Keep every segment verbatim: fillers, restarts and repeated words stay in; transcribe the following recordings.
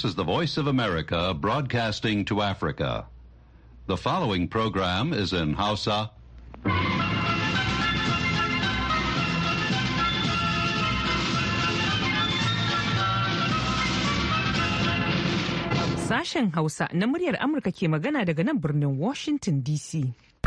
This is the Voice of America broadcasting to Africa. The following program is in Hausa. Sashen Hausa na muryar Amurka ke magana daga nan birnin Washington D C.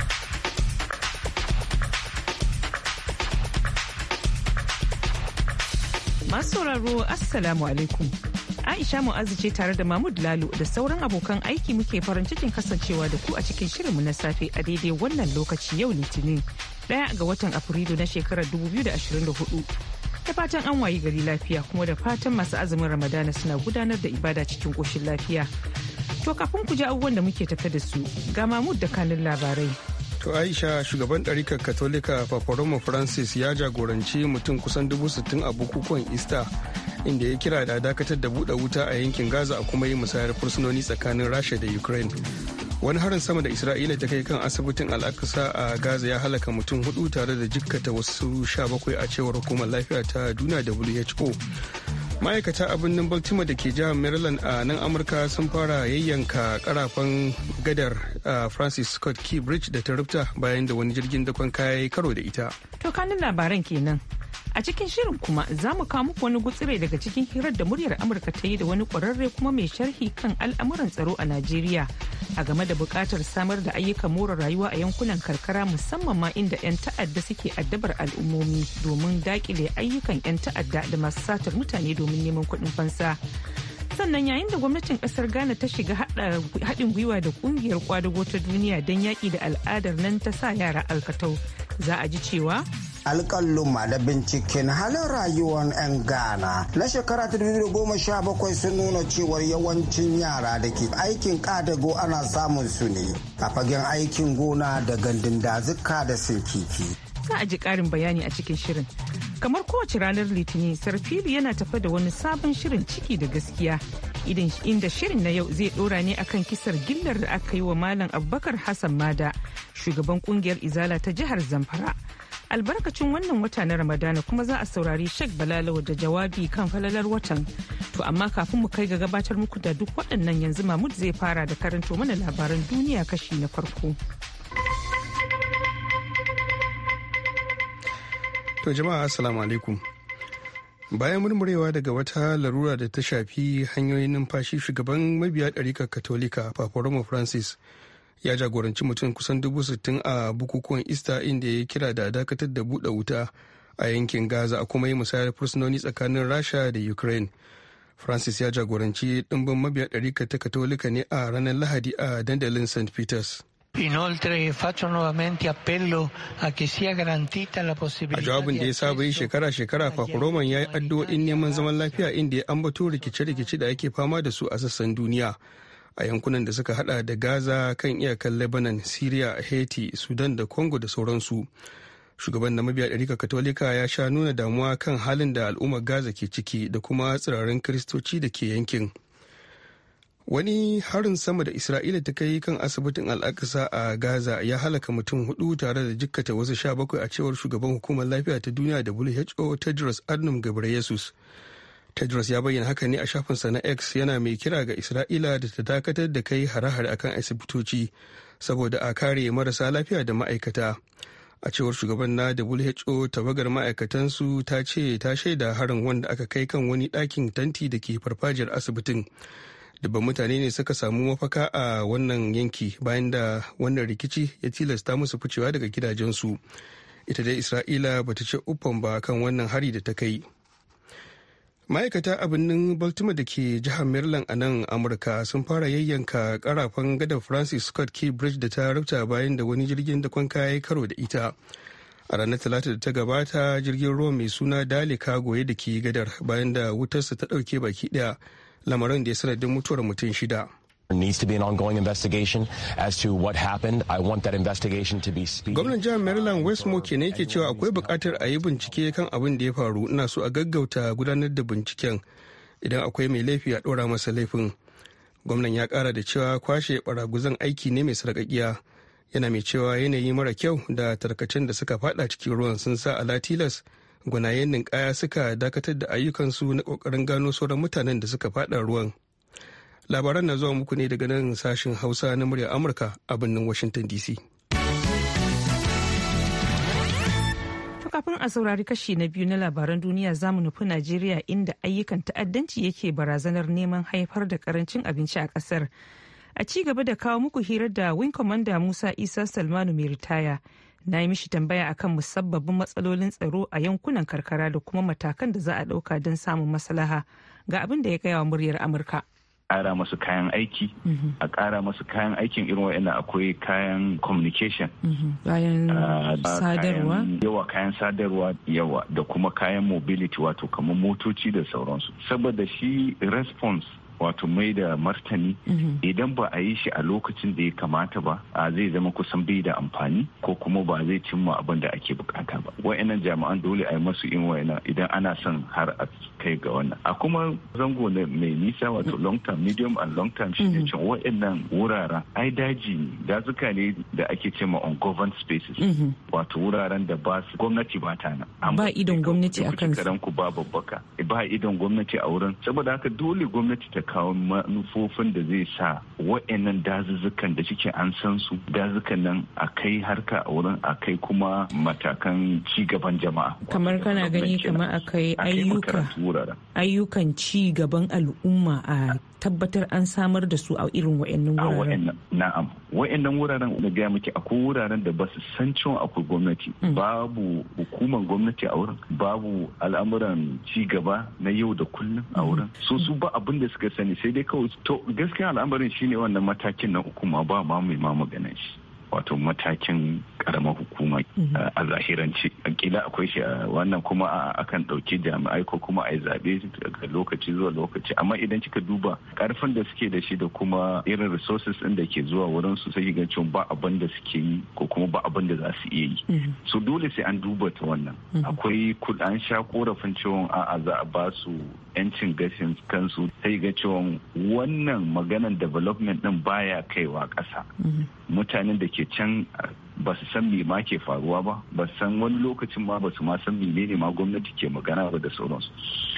Masu sauraro Assalamu alaikum. Aisha Mu'azu ce tare da Mahmud Lalo da sauran abokan aiki muke farin cikin kasancewa da ku a cikin shirinmu na safe a daidai wannan lokaci yau Litinin ɗaya ga watan Afrilu na shekarar dubu biyu da ashirin da hudu. Da fatan an wayi gari lafiya kuma da fatan masu azumin Ramadana suna gudanar da ibada cikin ƙoshin lafiya. To kafin ku ji abubuwan da muke tafe da su ga Mahmud da kanin labarai. To Aisha, shugaban ɗarikar Katolika Papa Roma Francis ya jagoranci mutum kusan dubu sittin a bukukuwan Easter inda ya kira da dakatar da buɗe wuta a yankin Gaza a kuma yi musayar fursunoni tsakanin Rasha da Ukraine. Wani harin sama da Isra'ila ta kai kan asibitin Al-Aqsa a Gaza ya halaka mutum hudu tare da jikkata wasu sha bakwai a cewar hukumar lafiya ta duniya W H O. Ma'aikata a birnin Baltimore da ke jihar Maryland a nan Amurka sun fara yayyanka karafan gadar Francis Scott Key Bridge da ta rufta bayan da wani jirgin dakon kaya ya karo da ita. To kanin labaran kenan. A cikin shirin kuma za mu kawo muku wani gutsire daga cikin hirar da muryar Amurka ta yi da wani kwararre kuma mai sharhi kan al'amuran tsaro a Najeriya a game da buƙatar samar da ayyukan more rayuwa a yankunan karkara musamman ma inda 'yan ta'adda suke addabar al'ummomi domin daƙile ayyukan 'yan ta'adda da masu satar mutane domin neman kuɗin fansa. Sannan yayin da gwamnatin ƙasar Ghana ta shiga haɗin gwiwa da ƙungiyar kwadago ta duniya don yaƙi da al'adar nan ta sa yara alkatau, za a ji cewa alƙalluma da binciken halin rayuwar 'yan Ghana na shekara ta dubu goma sha bakwai sun nuna cewar yawancin yara da ke aikin ƙadago ana samun su ne a fagen aikin gona da gandun dazuka da sinkifi. Za a ji ƙarin bayani a cikin shirin. Kamar kowace ranar Litinin, Sarfili yana tafa da wani sabon shirin ciki da gaskiya. Inda shirin na yau zai dora ne akan kisar gillar da aka yi wa Malam Abubakar Hassan Mada, shugaban kungiyar Izala ta jihar Zamfara. Albarkacin wannan wata na Ramadana kuma za a saurari Sheikh Balalawa da jawabi kan falalar watan. To amma kafin mu kai ga gabatar muku da duk waɗannan yanzu Mahmud zai fara da karanto mana labaran duniya kashi na farko. To jama'a assalamu alaikum. Bayan murmurewa daga wata larura da ta shafi hanyoyin numfashi, shugaban mabiya ɗarikar Katolika Papa Roma Francis ya jagoranci mutum kusan dubu sittin a bukukuwan Easter inda ya kira da dakatar da buɗe wuta a yankin Gaza a kuma yi musayar fursunoni tsakanin Rasha da Ukraine. Francis ya jagoranci ɗimbin mabiya ɗarikar ta Katolika ne a ranar Lahadi a dandalin Saint Peters. Inoltre faccio nuovamente appello a che sia garantita la possibilità. A jawabin da ya saba yi shekara-shekara, Papa Roman ya yi addu'o'in neman zaman lafiya inda ya ambato rikice-rikice da ake fama da su a sassan duniya a yankunan da suka hada da Gaza, kan iyakan Lebanon, Syria, Haiti, Sudan da Congo da sauransu. Shugaban na mabiya ɗarika Katolika ya sha nuna damuwa kan halin da al'ummar Gaza ke ciki da kuma tsirarin Kiristoci da ke yankin. Wani harin sama da Isra'ila ta kai kan asibitin Al-Aqsa a Gaza ya halaka mutum hudu tare da jikkata wasu sha bakwai a cewar shugaban hukumar lafiya ta duniya W H O Tedros Adhanom Ghebreyesus. Tedros ya bayyana haka ne a shafinsa na X, yana mai kira ga Isra'ila da ta dakatar da kai hare-hare akan asibitoci saboda a kare marasa lafiya da ma'aikata. A cewar shugaban na W H O, tawagar ma'aikatansu ta ce ta shaida harin wanda aka kai kan wani ɗakin tanti da ke farfajiyar asibitin. Dubban mutane ne suka samu mafaka a wannan yanki bayan da wannan rikici ya tilasta musu ficewa daga gidajensu. Ita dai Isra'ila bata ce uffan ba kan wannan hari da ta kai. Ma'aikata a birnin Baltimore da ke jihar Maryland a nan Amurka sun fara yayyanka karafan gadar Francis Scott Key Bridge da ta rufta bayan da wani jirgin dakon kaya ya karo da ita. A ranar Talata da ta gabata, jirgin ruwa mai suna Dale Cargo da ke gadar bayan da wutarsa ta ɗauke baki ɗaya, lamarin da ya sanadin mutuwar mutum shida. There needs to be an ongoing investigation as to what happened. I want that investigation to be speedy. Gwamnan jihar Maryland Wes Moore ne yake cewa akwai buƙatar a yi bincike kan abin da ya faru. Ina so a gaggauta gudanar da binciken. Idan akwai mai laifi a ɗora masa laifin. Gwamnan ya ƙara da cewa kwashe ɓaraguzan aiki ne mai sarƙaƙiya. Yana mai cewa yanayi mara kyau da tarkacen da suka fada cikin ruwan sun sa ala tilas gwanayen ninkaya suka dakatar da ayyukansu na ƙoƙarin gano sauran mutanen da suka fada ruwan. Labaran na zuwa muku ne daga nan sashen Hausa na muryar Amurka a birnin Washington D C. Kafin a saurari kashi na biyu na labaran duniya zamu nufi Najeriya inda ayyukan ta'addanci yake barazanar neman haifar da karancin abinci a kasar. A ci gaba da kawo muku hirar da Wing Commander Musa Isa Salmanu mai ritaya, na yi mishi tambaya akan musabbabin matsalolin tsaro a yankunan karkara da kuma matakan da za a ɗauka don samun maslaha. Ga abin da ya gaya wa muryar Amurka. Ƙara masu kayan aiki, a ƙara masu kayan aikin irin wa'ina akwai kayan communication. Kayan sadarwa? Yawa kayan sadarwa yawa da kuma kayan mobility wato kamar motoci da sauransu. Saboda shi response wato mai da martani idan ba a yi shi a lokacin da ya kamata ba a zai zama kusan bai da amfani ko kuma ba zai cimma abin da ake bukata ba. Wa'annan jami'an dole a yi masu in wa'ina idan ana son har a kai ga wannan. A kuma zango mai nisa wato long term, medium and long term shi ne cin wa'annan wuraren ai daji ne, dazuka ne da ake ce ma ungoverned spaces wato wuraren da ba su gwamnati ba ta nan. Ba idon gwamnati a kansu. Karanku ba babbaka ba idon gwamnati a wurin saboda haka dole gwamnati ta kawo manufofin da zai sa wa'annan dazuzzukan da suke an san su dazukan nan a kai harka a wurin a kai kuma matakan ci gaban jama'a. Kamar kana gani kamar a kai ayyuka ayyukan ci gaban al'umma a tabbatar an samar da su a irin wa'annan wuraren. Na'am, wa'annan wuraren na gaya miki akwai wuraren da ba su san cewa akwai gwamnati, babu hukumar gwamnati a wurin, babu al'amuran ci gaba na yau da kullum a wurin. So su ba abin da suka sani sai dai kawai to gaskiya al'amarin shine wannan matakin na hukuma ba ma mai ma maganar shi. Wato matakin karamar hukuma a zahirance kila akwai shi wannan kuma akan ɗauki jami'ai ko kuma a yi zaɓe daga lokaci zuwa lokaci amma idan kika duba karfin da suke da shi da kuma irin resources ɗin da ke zuwa wurin su sai ga cewa ba abin da suke yi ko kuma ba abin da za su iya yi so dole sai an duba ta wannan akwai an sha korafin cewa a'a za a ba su yancin gashin kansu sai ga cewa wannan maganan development ɗin baya kaiwa ƙasa mutanen da ke can ba su san me ma ke faruwa ba ba san wani lokacin ma ba su ma san menene ma gwamnati ke magana ba da sauransu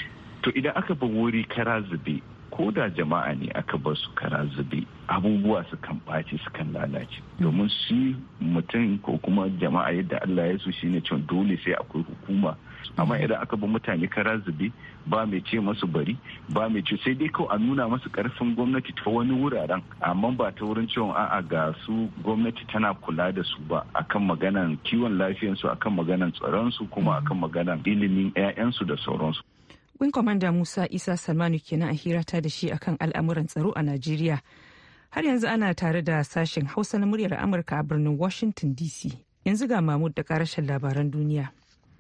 to idan aka bar wuri kara zube ko da jama'a ne aka bar su kara zube abubuwa su kan ɓaci su kan lalace domin shi mutum ko kuma jama'a yadda Allah ya so shine cewa dole sai akwai hukuma amma idan aka bar mutane kara zube ba mai ce masu bari ba mai ce sai dai kawai a nuna masu karfin gwamnati ta wani wuraren amma ba ta wurin cewa a'a ga su gwamnati tana kula da su ba akan maganan kiwon lafiyarsu akan maganan tsaronsu kuma akan maganan ilimin 'ya'yansu da sauransu. Wing Commander Musa Isa Salmanu kenan a hirata da shi akan al'amuran tsaro a Najeriya. Har yanzu ana tare da sashen Hausa na muryar Amurka a birnin Washington D C. Yanzu ga Mahmud da karashen labaran duniya.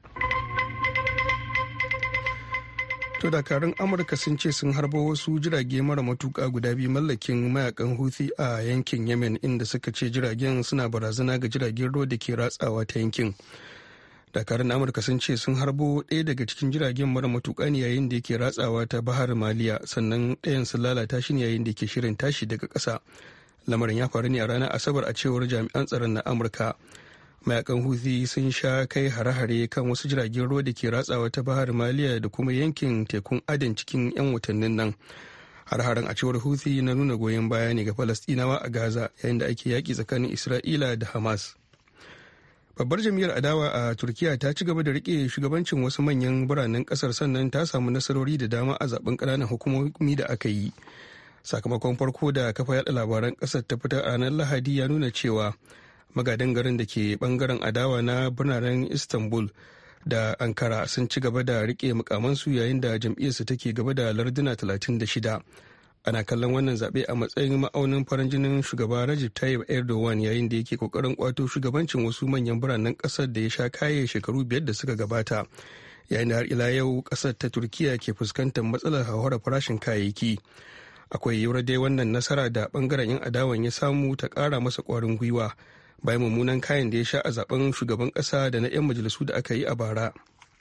To dakarun Amurka sun ce sun harbo wasu jirage mara matuka guda biyu mallakin mayakan Houthi a yankin Yemen inda suka ce jiragen suna barazana ga jiragen ruwa da ke ratsawa ta yankin. Dakarun Amurka sun ce sun harbo ɗaya daga cikin jiragen mara matuka ne yayin da yake ratsawa ta Bahar Maliya sannan ɗayan sun lalata shi ne yayin da ke shirin tashi daga ƙasa. Lamarin ya faru ne a ranar Asabar a cewar jami'an tsaron na Amurka. Mayakan Houthi sun sha kai hare-hare kan wasu jiragen ruwa da ke ratsawa ta Bahar Maliya da kuma yankin tekun Aden cikin 'yan watannin nan. Har-haren a cewar Houthi na nuna goyon baya ne ga Falastinawa a Gaza yayin da ake yaƙi tsakanin Isra'ila da Hamas. Babbar jam'iyyar adawa a Turkiya ta ci gaba da rike shugabancin wasu manyan biranen kasar sannan ta samu nasarori da dama a zaben ƙananan hukumomi da aka yi. Sakamakon farko da kafa yaɗa labaran ƙasar ta fitar a ranar Lahadi ya nuna cewa magadan garin da ke bangaren adawa na birnin Istanbul da Ankara sun ci gaba da rike mukamansu yayin da jam'iyyarsu take gaba da larduna talatin da shida. Ana kallon wannan zaɓe a matsayin ma'aunin farin jinin shugaba Recep Tayyip Erdogan yayin da yake kokarin kwato shugabancin wasu manyan biranen ƙasar da ya sha kaye shekaru biyar da suka gabata. Yayin da har ila yau ƙasar ta Turkiya ke fuskantar matsalar hauhawar farashin kayayyaki. Akwai yiwuwar dai wannan nasara da bangaren 'yan adawan ya samu ta ƙara masa ƙwarin gwiwa bayan mummunan kayan da ya sha a zaben shugaban ƙasa da na 'yan majalisu da aka yi a bara.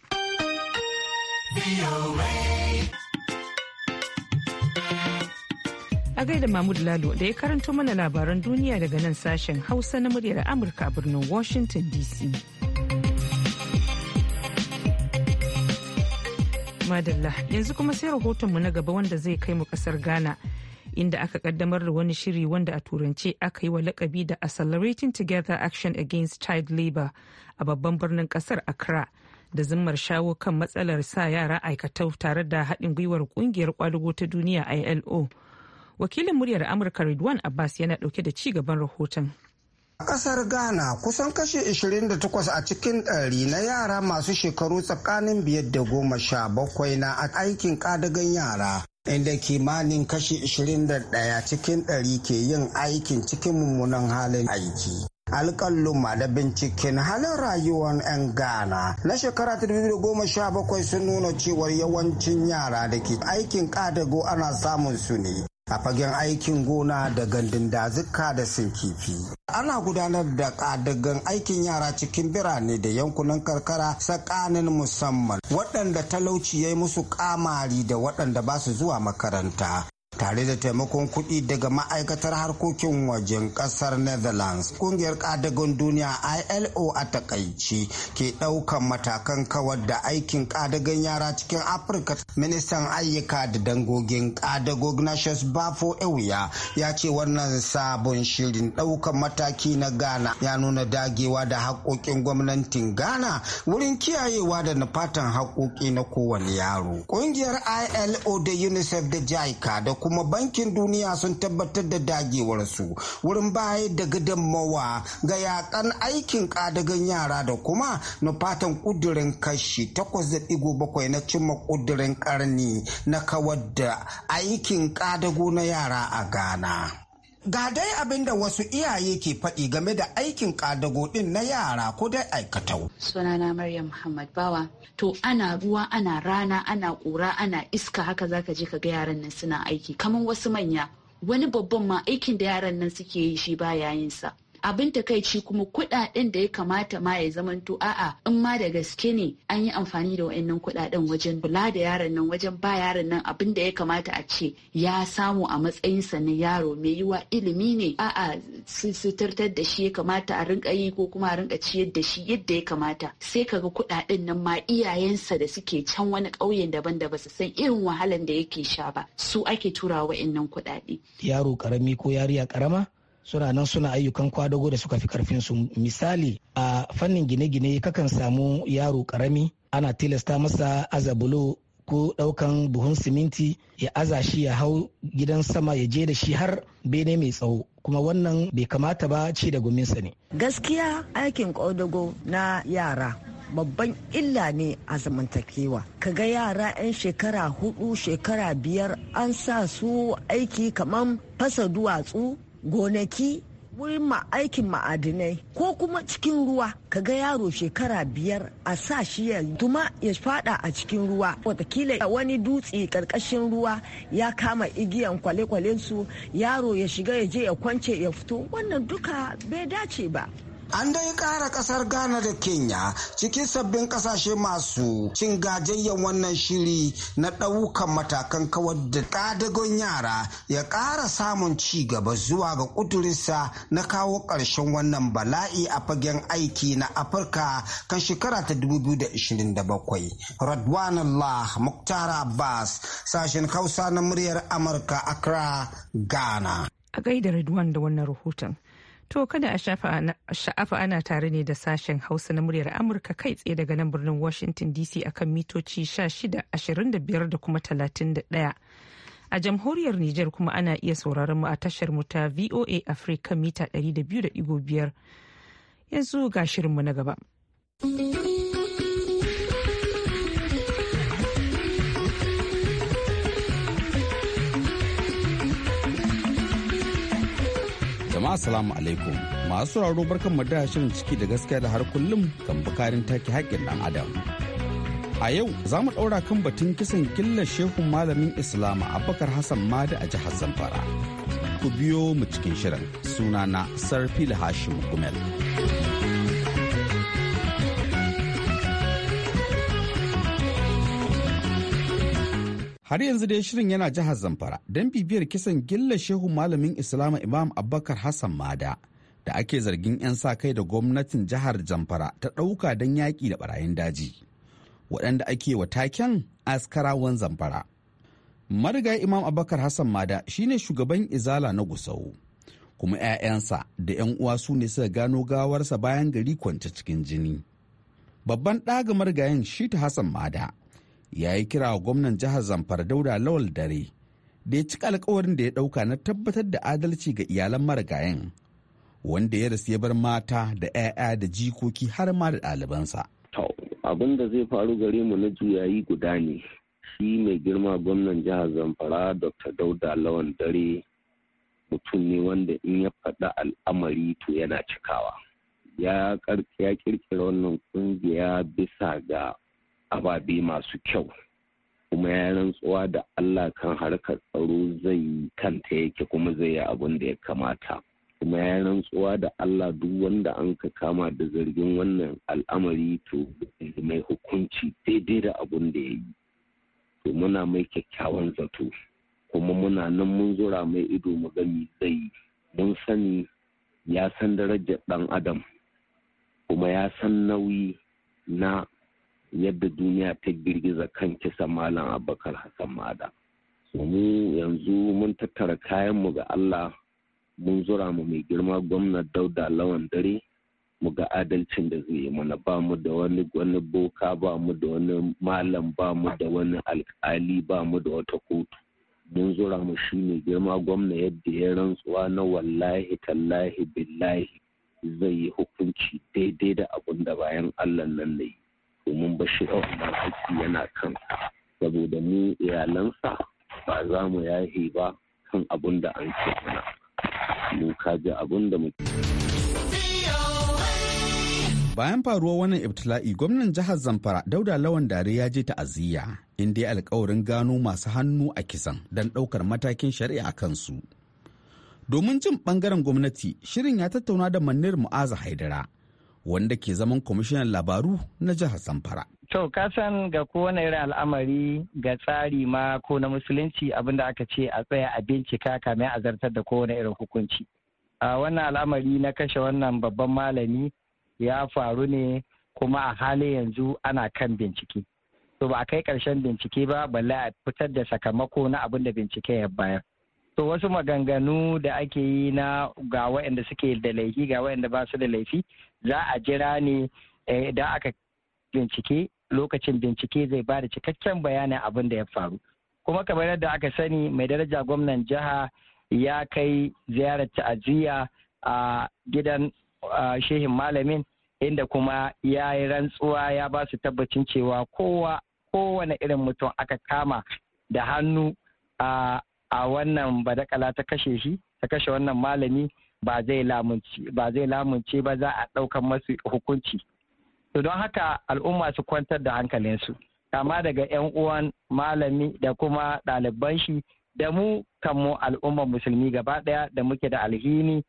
A gaida Mahmud Lalo da ya karanto mana labaran duniya daga nan sashen Hausa na muryar Amurka a birnin Washington D C. Madalla yanzu kuma sai rahotonmu na gaba wanda zai kai mu kasar Ghana inda aka kaddamar da wani shiri wanda a turance aka yi wa lakabi da Accelerating Together Action Against Child Labour a babban birnin kasar Accra, da zimmar shawo kan matsalar sa yara aikatau tare da haɗin gwiwar kungiyar kwadugo ta duniya I L O. Wakilin muryar Amurka Ridwan Abbas yana ɗauke da ci gaban rahoton. A ƙasar Ghana kusan kashi ishirin da takwas a cikin ɗari na yara masu shekaru tsakanin biyar da goma sha bakwai na aikin ƙadagan yara, inda kimanin kashi ishirin da ɗaya cikin ɗari ke yin aikin cikin mummunan halin aiki. Alƙalluma da binciken halin rayuwar 'yan Ghana na shekara ta dubu biyu da goma sha bakwai sun nuna cewar yawancin yara da ke aikin ƙadago ana samun su ne a fagen aikin gona da gandun dazuka da sinkifi. Ana gudanar da ƙadagan aikin yara cikin birane da yankunan karkara tsakanin musamman waɗanda talauci ya yi musu ƙamari da waɗanda ba su zuwa makaranta. Tare da taimakon kuɗi daga ma'aikatar harkokin wajen ƙasar Netherlands, ƙungiyar ƙadagon duniya I L O a takaici ke ɗaukan matakan kawar da aikin ƙadagon yara cikin Afirka. Ministan ayyuka da dangogin ƙadago Ignatius Bafo Ewuya ya ce wannan sabon shirin ɗaukan mataki na Ghana ya nuna dagewa da haƙoƙin gwamnatin Ghana wurin kiyayewa da nufatan haƙoƙi na kowane yaro. Ƙungiyar I L O da UNICEF da JICA da kuma bankin duniya sun tabbatar da dagewarsu wurin bayar da gudunmawa ga yakan aikin ƙadagan yara da kuma nufatan ƙudurin kashi takwas da ɗigo bakwai na cimma ƙudurin ƙarni na kawar da aikin ƙadago na yara a Ghana. Ga dai abin da wasu iyaye ke faɗi game da aikin ƙadago ɗin na yara ko dai aikatau. Sunana Maryam Muhammad Bawa. To ana ruwa, ana rana, ana ƙura, ana iska, haka zaka je ka ga yaran nan suna aiki kamar wasu manya. Wani babban ma aikin da yaran nan suke yi shi baya yin sa. Abin takaici kuma kuɗaɗen da ya kamata ma ya zamanto a'a in ma da gaske ne an yi amfani da wayannan kuɗaɗen wajen kula da yaron nan, wajen ba yaron nan abin da ya kamata a ce ya samu a matsayinsa na yaro mai yiwa ilimi ne a'a suturtar da shi ya kamata a rinka yi ko kuma a rinka ciyar da shi yadda ya kamata. Sai kaga kuɗaɗen nan ma iyayensa da suke can wani ƙauyen daban da ba su san irin wahalan da yake sha ba su ake turawa wayannan kuɗaɗe. Yaro karami ko yariya karama suna nan suna ayyukan kwadago da suka fi karfin su. Misali a fannin gine-gine kakan samu yaro karami ana tilasta masa azabulo ko daukan buhun siminti ya aza shi ya hau gidan sama ya je da shi har bene mai tsawo, kuma wannan bai kamata ba, ci da guminsa ne. Gaskiya aikin kwadago na yara babban illa ne a zamantakewa. Kaga yara 'yan shekara hudu shekara biyar an sa su aiki kamar fasa duwatsu, gonaki, wurin ma aikin ma'adinai ko kuma cikin ruwa. Kaga yaro shekara biyar a sa shi ya tuma ya fada a cikin ruwa, watakila wani dutse karkashin ruwa ya kama igiyan kwale-kwalen su, yaro ya shiga ya je ya kwance ya fito. Wannan duka bai dace ba. An dai ƙara ƙasar Ghana da Kenya cikin sabbin ƙasashe masu cin gajayyan wannan shiri na ɗaukan matakan kawar da ƙadagon yara ya ƙara samun ci gaba zuwa ga ƙudurinsa na kawo ƙarshen wannan bala'i a fagen aiki na Afirka kan shekara ta dubu biyu da ishirin da bakwai. Radwanullah Muktar Abbas, sashen Hausa na muryar Amurka, Accra, Ghana. A gaida Radwan da wannan rahoton. To kada a sha'afa ana tare ne da sashen Hausa na muryar Amurka kai tsaye daga nan birnin Washington D C akan mitoci shida, ashirin da biyar da kuma talatin da ɗaya. A jamhuriyar Nijar kuma ana iya sauraron mu a tashar mu ta V O A Africa mita ɗari da biyu da ɗigo biyar. Yanzu ga shirinmu na gaba. Jama'a assalamu alaikum, masu sauraro barkan mu da shirin ciki da gaskiya da har kullum kan bukarin take haƙƙin ɗan adam. A yau za mu ɗaura kan batun kisan gillar shehun malamin Islama Abubakar Hassan Madi a jihar Zamfara. Ku biyo mu cikin shirin, sunana Sarfil Hashim Gumel. Har yanzu dai shirin yana jihar Zamfara don bibiyar kisan gillar shehu malamin Islama Imam Abubakar Hassan Mada da ake zargin 'yan sa kai da gwamnatin jihar Zamfara ta ɗauka don yaƙi da ɓarayin daji, waɗanda ake wa taken askarawan Zamfara. Marigayi Imam Abubakar Hassan Mada shine shugaban Izala na Gusau. Kuma 'ya'yansa da 'yan uwa su ne suka gano gawarsa bayan gari kwance cikin jini. Babban ɗaga marigayin Shita Hassan Mada ya yi kira wa gwamnan jihar Zamfara Dauda Lawal Dare da ya cika alkawarin da ya ɗauka na tabbatar da adalci ga iyalan marigayin, wanda ya rasu ya bar mata da 'ya'ya da jikoki har ma da ɗalibansa. Abin da zai faru gare mu na juyayi guda ne. Shi mai girma gwamnan jihar Zamfara Doctor Dauda Lawan Dare mutum ne wanda in ya faɗa al'amari to yana cikawa. Ya kirkira wannan kungiya bisa ga ababe masu kyau, kuma ya rantsuwa da Allah kan harkar tsaro zai kanta yake kuma zai yi abin da ya kamata. Kuma ya rantsuwa da Allah duk wanda an ka kama da zargin wannan al'amari to mai hukunci daidai da abin da ya yi. To muna mai kyakkyawan zato, kuma muna nan mun zura mai ido mu gani zai. Mun sani ya san darajar ɗan adam, kuma ya san nauyi na yadda duniya ta girgiza kan kisa Malam Abubakar Hassan Mada. So mu yanzu mun tattara kayanmu ga Allah, mun zura mu mai girma gwamna Dauda Lawan Dare mu ga adalcin da zai yi mana. Ba mu da wani wani boka, ba mu da wani malam, ba mu da wani alkali, ba mu da wata kotu. Mun zura mu shi mai girma gwamna yadda ya rantsuwa na wallahi tallahi billahi zai yi hukunci daidai da abun da bayan Allah nan ne. Domin bashi wannan haƙƙi yana kan, saboda mu iyalansa ba za mu yahe ba kan abun da an ce mana. Mu kaji abun da muke. Bayan faruwar wannan ibtila'i, gwamnan jihar Zamfara Dauda Lawan Dare ya je ta'aziyya, inda ya alkawarin gano masu hannu a kisan don ɗaukar matakin shari'a kansu. Domin jin ɓangaren gwamnati, shirin ya tattauna da Manir Mu'azu Haidara, wanda ke zaman kwamishinan labaru na jihar Zamfara. To, kasan ga kowane irin al'amari ga tsari ma ko na musulunci abinda aka ce a tsaya a bincika kamin a zartar da kowane irin hukunci. A wannan al'amari na kashe wannan babban malami ya faru ne kuma a halin yanzu ana kan bincike. To ba a kai ƙarshen bincike ba, balle a fitar da sakamako na abin da bincike ya bayar. To wasu maganganu da ake yi na ga waɗanda suke da laifi ga waɗanda ba su da laifi, za a jira ne idan aka bincike, lokacin bincike zai ba da cikakken bayanin abin da ya faru. Kuma kamar yadda aka sani, mai daraja gwamnan jiha ya kai ziyarar ta'aziyya a gidan shehin malamin, inda kuma ya yi rantsuwa ya ba su tabbacin cewa kowa kowane irin mutum aka kama da hannu a a wannan badakala ta kashe shi ta kashe wannan malami ba zai lamunci ba zai lamunce ba za a ɗaukan masu hukunci. To don haka al'umma su kwantar da hankalinsu, kama daga 'yan uwan malami da kuma ɗaliban shi da mu kanmu al'ummar musulmi gaba ɗaya da muke da alhini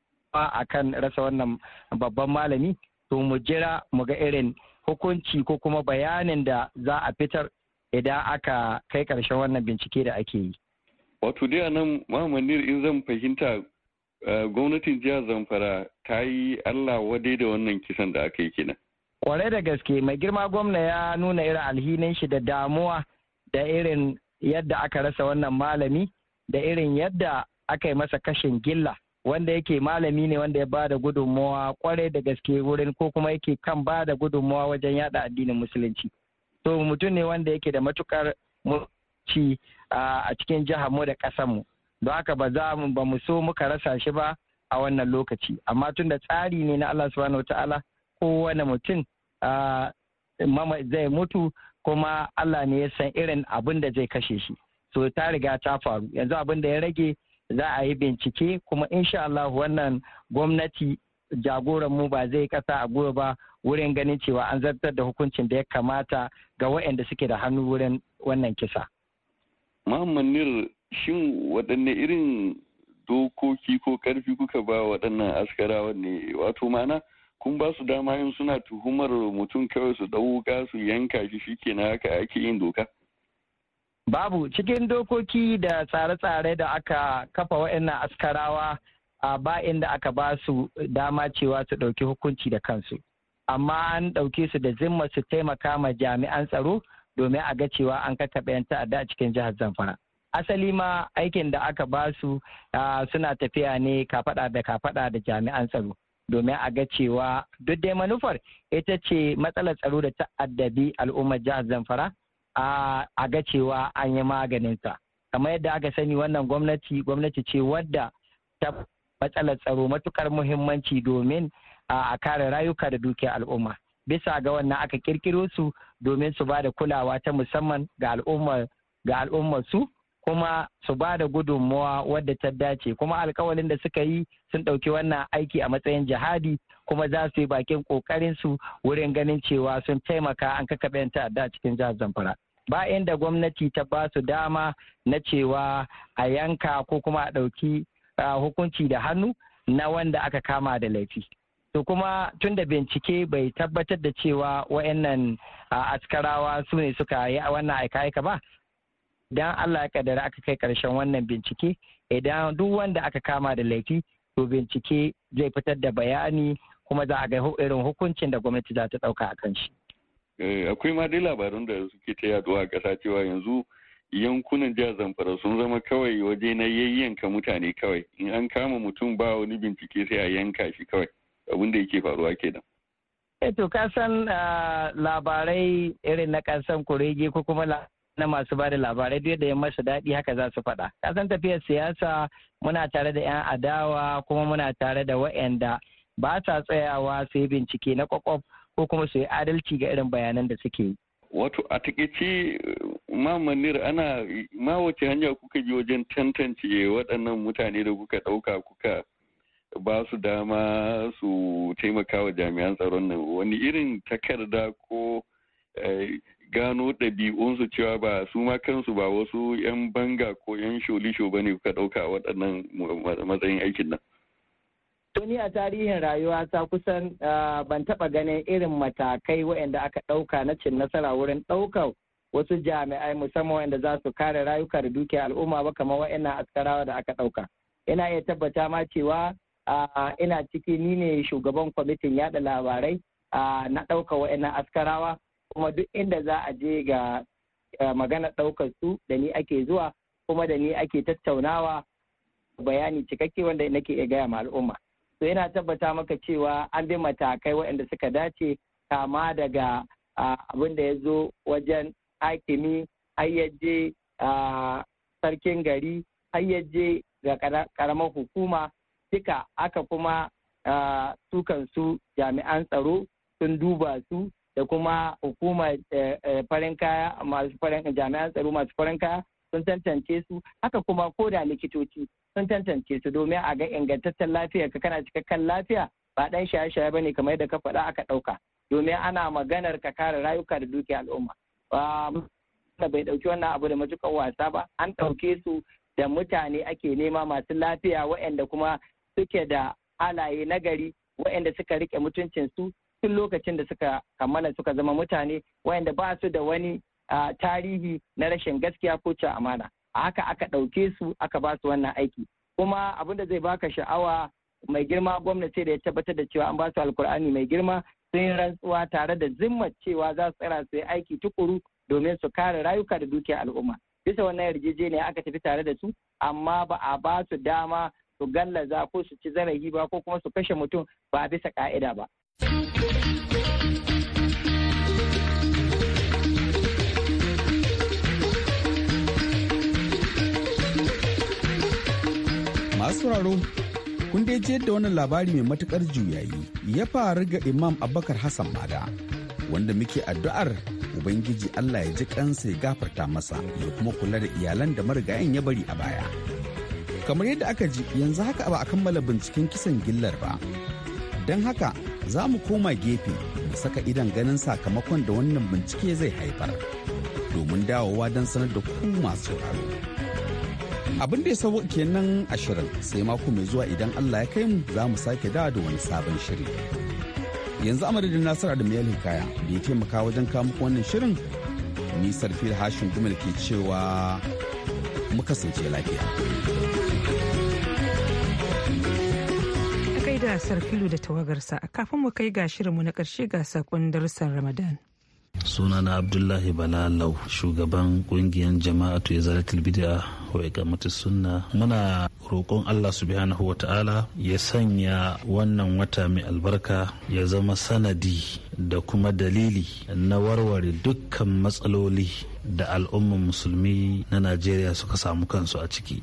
a kan rasa wannan babban malami. To mu jira mu ga irin hukunci ko kuma bayanin da za a fitar idan aka kai ƙarshen wannan bincike da ake yi. Wato dai nan Muhammad Nir, in zan fahimta gwamnatin jihar Zamfara ta yi Allah wadai da wannan kisan da aka yi kenan. Kwarai da gaske, mai girma gwamna ya nuna irin alhinin shi da damuwa da irin yadda aka rasa wannan malami da irin yadda aka yi masa kashin gilla, wanda yake malami ne wanda ya ba da gudunmawa kwarai da gaske wurin ko kuma yake kan ba da gudunmawa wajen yada addinin musulunci. To mutum ne wanda yake da matukar ci a cikin jihar mu da ƙasar mu, don haka ba za mu ba mu so muka rasa shi ba a wannan lokaci. Amma tun da tsari ne na Allah subhanahu wataala, kowane mutum zai mutu kuma Allah ne ya san irin abin da zai kashe shi. So ta riga ta faru, yanzu abin da ya rage za a yi bincike, kuma insha Allah wannan gwamnati jagoran mu ba zai kasa a gwiwa ba wurin ganin cewa an zartar da hukuncin da ya kamata ga waɗanda suke da hannu wurin wannan kisa. Muhammad Nir, shin waɗanne irin dokoki ko ƙarfi kuka ba waɗannan askarawa ne? Wato mana kun ba su dama in suna tuhumar mutum kawai su ɗauka su yanka shi shikenan haka ake yin doka? Babu, cikin dokoki da tsare-tsare da aka kafa waɗannan askarawa a ba inda aka ba su dama cewa su ɗauki hukunci da kansu. Amma an ɗauke su da zimma su taimaka ma jami'an tsaro domin a ga cewa an kakkaɓe 'yan ta'adda a cikin jihar Zamfara. asali ma aikin da aka ba su suna tafiya ne kafada da kafada da jami'an tsaro domin a ga cewa duk dai manufar ita ce matsalar tsaro da ta addabi al'ummar jihar Zamfara a ga cewa an yi maganinsa. Kamar yadda aka sani wannan gwamnati gwamnati ce wadda ta matsalar tsaro matukar muhimmanci domin a kare rayuka da dukiyar al'umma. Bisa ga wannan aka kirkiro su domin su ba da kulawa ta musamman ga al'ummar ga al'ummar su kuma su ba da gudunmawa wadda ta dace, kuma alkawalin da suka yi sun ɗauki wannan aiki a matsayin jihadi, kuma za su yi bakin ƙoƙarin su wurin ganin cewa sun taimaka an kakaɓe yan ta'adda a cikin jihar Zamfara. Ba inda gwamnati ta ba su dama na cewa a yanka ko kuma a ɗauki hukunci da hannu na wanda aka kama da laifi. To kuma tun da bincike bai tabbatar da cewa wa'annan askarawa su ne suka yi wannan aika-aika ba, idan Allah ya kaddara aka kai karshen wannan bincike, idan duk wanda aka kama da laifi to bincike zai fitar da bayani kuma za a ga irin hukuncin da gwamnati za ta dauka a kan shi. Akwai ma dai labarun da suke ta yaduwa a ƙasa cewa yanzu yankunan jihar Zamfara sun zama kawai waje na yayyanka mutane kawai, in an kama mutum ba wani bincike sai a yanka shi kawai, abin da yake faruwa kenan. To ka san labarai irin na ƙasan kurege ko kuma na masu ba da labarai duk da ya masa daɗi haka za su faɗa. Kasan tafiyar siyasa muna tare da 'yan adawa kuma muna tare da wa'anda ba sa tsayawa su yi bincike na kwakwaf ko kuma su yi adalci ga irin bayanan da suke yi. Wato a takaice mamanir ana ma wace hanya kuka bi wajen tantance waɗannan mutane da kuka ɗauka kuka ba su dama su taimaka wa jami'an tsaron nan, wani irin takarda ko gano ɗabi'unsu cewa ba su ma kansu ba wasu 'yan banga ko 'yan sholisho ba ne kuka ɗauka waɗannan matsayin aikin nan? Tuni a tarihin rayuwa ta kusan ban taɓa ganin irin matakai waɗanda aka ɗauka na cin nasara wurin ɗaukar wasu jami'ai musamman waɗanda za su kare rayuka da dukiyar al'umma ba kamar waɗannan askarawa da aka ɗauka. Ina iya tabbata ma cewa ina ciki ni ne shugaban kwamitin yaɗa labarai na ɗaukar waɗannan askarawa. Kuma duk inda za a je ga magana ɗaukar su da ni ake zuwa kuma da ni ake tattaunawa bayani cikakke wanda nake iya gaya ma al'umma. So yana tabbata maka cewa an bi matakai waɗanda suka dace kama daga abin da ya zo wajen hakimi hayyaje sarkin gari hayyaje ga karamar hukuma duka aka kuma su kansu jami'an tsaro sun duba su da kuma hukumar farin kaya masu farin jami'an tsaro masu farin kaya sun tantance su, haka kuma ko da likitoci sun tantance su domin a ga ingantaccen lafiya ka kana cikakken lafiya ba dan shaye-shaye bane kamar yadda ka faɗa aka ɗauka, domin ana maganar ka kare rayuka da dukiya al'umma. Ba bai ɗauki wannan abu da matuƙar wasa ba, an ɗauke su da mutane ake nema masu lafiya waɗanda kuma suke da halaye nagari waɗanda suka rike mutuncin su tun lokacin da suka kammala suka zama mutane wayanda ba su da wani tarihi na rashin gaskiya ko cin amana. A haka aka ɗauke su aka ba su wannan aiki. Kuma abin da zai baka sha'awa mai girma gwamnati da ya tabbatar da cewa an ba su alkur'ani mai girma sun yi rantsuwa tare da zimmar cewa za su tsara su yi aiki tukuru domin su kare rayuka da dukiyar al'umma. Bisa wannan yarjejeniya aka tafi tare da su amma ba a ba su dama su gallaza ko su ci zarafi ba ko kuma su kashe mutum ba bisa ka'ida ba. Masu sauraro, kun dai ji yadda wannan labari mai matukar juyayi ya faru ga Imam Abubakar Hassan Mada, wanda muke addu'ar Ubangiji Allah ya ji kansa ya gafarta masa ya kuma kula da iyalan da marigayen ya bari a baya. Kamar yadda aka ji yanzu haka ba a kammala binciken kisan gillar ba. Don haka za mu koma gefe mu saka idan ganin sakamakon da wannan bincike zai haifar domin dawowa don sanar da ku masu sauraro. Abin da ya sabo kenan a shirin sai mako mai zuwa idan Allah ya kai mu za mu sake dawo da wani sabon shiri. Yanzu a madadin Nasir Adamu Hikaya da ya taimaka wajen kawo muku wannan shirin, ni Sarfil Hashin Gumal ke cewa mu kasance lafiya. Da Sarfilu da tawagarsa kafin mu kai ga shirinmu na ƙarshe ga sakon darussan Ramadan. sunana Abdullahi Balalau, shugaban kungiyar jama'atu izalatul bid'a wa iqamatus sunna. Muna roƙon Allah subhanahu wa ta'ala ya sanya wannan wata mai albarka ya zama sanadi da kuma dalili na warware dukkan matsaloli da al'umman musulmi na Najeriya suka samu kansu a ciki,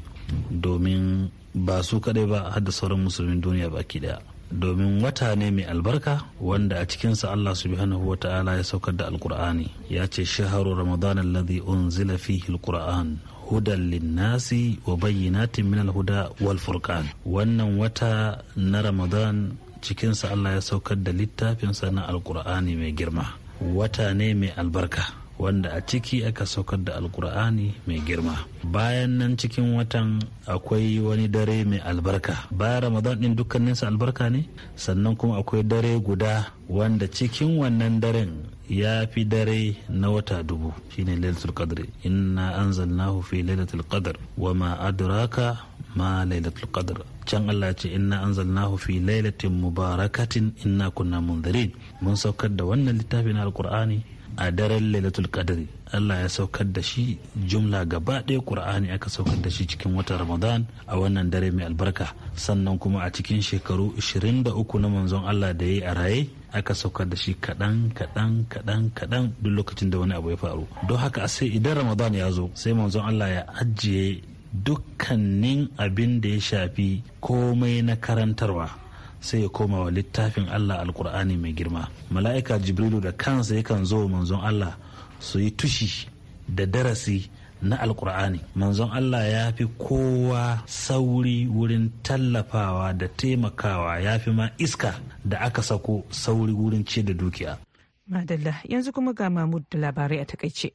domin ba su kadai ba har da sauran musulmin duniya baki daya. Domin wata ne mai albarka wanda a cikinsa Allah subhanahu wa ta'ala ya saukar da alkur'ani, ya ce shaharu ramadan alladhi unzila fihi alquran hudan linnasi wa bayyinatin min alhuda wal furqan. Wannan wata na ramadan cikinsa Allah ya saukar da littafinsa na alkur'ani mai girma. Wata ne mai albarka wanda a ciki aka saukar da alkur'ani mai girma. Bayan nan cikin watan akwai wani dare mai albarka. Bayan ramadan din dukkaninsa albarka ne, sannan kuma akwai dare guda wanda cikin wannan daren ya fi dare na wata dubu, shine lailatul qadr. Inna anzalnahu fi lailatul qadr wa ma adraka ma lailatul qadr. Can Allah ce inna anzalnahu fi lailatin mubarakatin inna kunna munzirin. Mun saukar da wannan littafin alkur'ani a daren lailatul qadri. Allah ya saukar da shi jumla gaba ɗaya Qur'ani aka saukar da shi cikin watan Ramadan a wannan dare mai albarka. Sannan kuma a cikin shekaru ashirin da uku na manzon Allah da yayi a raye aka saukar da shi kaɗan kaɗan kaɗan kaɗan duk lokacin da wani abu ya faru. Don haka sai idan Ramadan ya zo sai manzon Allah ya ajiye dukkanin abin da ya shafi komai na karantarwa, sai ya koma wa littafin Allah alkur'ani mai girma. Mala'ika Jibrilu da kansa yakan zo manzon Allah su yi tushi da darasi na alkur'ani. Manzon Allah ya fi kowa sauri wurin tallafawa da taimakawa, ya fi ma iska da aka sako sauri wurin ce da dukiya. Madalla, yanzu kuma ga Mahmud da labarai a takaice.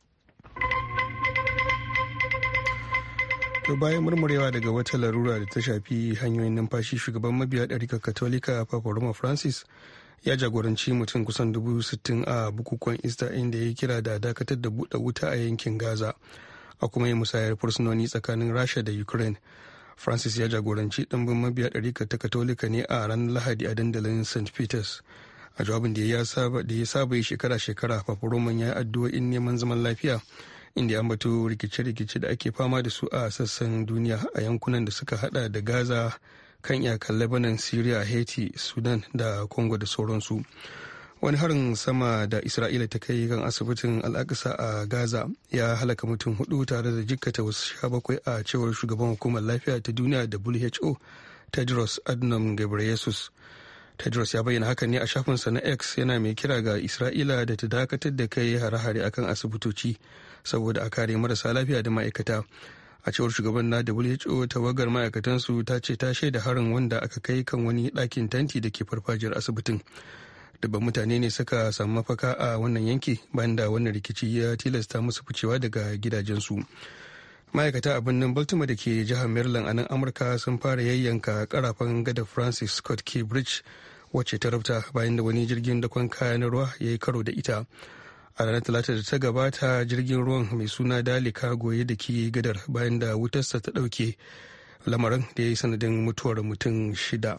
To bayan murmurewa daga wata larura da ta shafi hanyoyin numfashi, shugaban mabiya ɗarikar katolika Papa Roma Francis ya jagoranci mutum kusan dubu sittin a bukukuwan Easter, inda ya kira da dakatar da buɗe wuta a yankin Gaza a kuma yi musayar fursunoni tsakanin Rasha da Ukraine. Francis ya jagoranci ɗimbin mabiya ɗarikar ta katolika ne a ranar Lahadi a dandalin Saint Peters. A jawabin da ya saba yi shekara-shekara, Papa Roman ya yi addu'o'in neman zaman lafiya, inda ya ambato rikice-rikice da ake fama da su a sassan duniya a yankunan da suka hada da Gaza, kan iyakar Lebanon, Syria, Haiti, Sudan da Congo da sauransu. Wani harin sama da Isra'ila ta kai kan asibitin Al-Aqsa a Gaza ya halaka mutum hudu tare da jikkata wasu sha bakwai a cewar shugaban hukumar lafiya ta duniya W H O Tedros Adhanom Ghebreyesus. Tedros ya bayyana hakan ne a shafinsa na X, yana mai kira ga Isra'ila da ta dakatar da kai hare-hare akan asibitoci saboda a kare marasa lafiya da ma'aikata. A cewar shugaban na W H O, tawagar ma'aikatansu ta ce ta shaida harin wanda aka kai kan wani ɗakin tanti da ke farfajiyar asibitin. Dabban mutane ne suka samu mafaka a wannan yanki bayan da wannan rikici ya tilasta musu ficewa daga gidajensu. Ma'aikata a birnin Baltimore da ke jihar Maryland a nan Amurka sun fara yayyanka karafan gada Francis Scott Key Bridge wacce ta rafta bayan da wani jirgin dakon kaya na ruwa ya yi karo da ita. A ranar talata da ta gabata, jirgin ruwan mai suna Dali Cargo ya da ke gadar bayan da wutarsa ta ɗauke, lamarin da ya yi sanadin mutuwar mutum shida.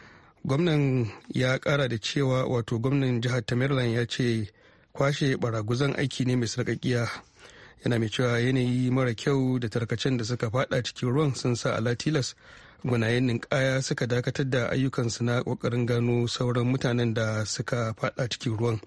Gwamnan ya kara da cewa wato gwamnan jihar ta Maryland ya ce kwashe baraguzan aiki ne mai sarƙaƙiya. Yana mai cewa yanayi mara kyau da tarkacen da suka fada cikin ruwan sun sa ala tilas gwanayen ninkaya suka dakatar da ayyukansu na kokarin gano sauran mutanen da suka fada cikin ruwan.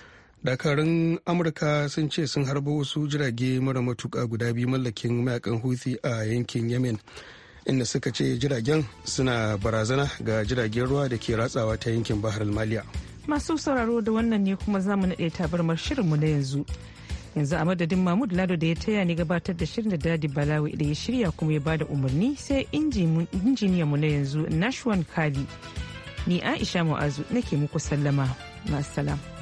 Dakarun Amurka sun ce sun harba wasu jirage mara matuka guda biyu mallakin mayakan Houthi a yankin Yemen, inda suka ce jiragen suna barazana ga jiragen ruwa da ke ratsawa ta yankin Bahar Maliya. Masu sauraro da wannan ne kuma zamu naɗe tabarmar shirinmu na yanzu. Yanzu a madadin Mahmud Lado da ya taya ni gabatar da shirin da Dadi Balawi da ya shirya kuma ya bada umarni, sai injiniyanmu na yanzu Nashwan Kali. Ni Aisha Mu'azu nake muku sallama. Ma'assalam.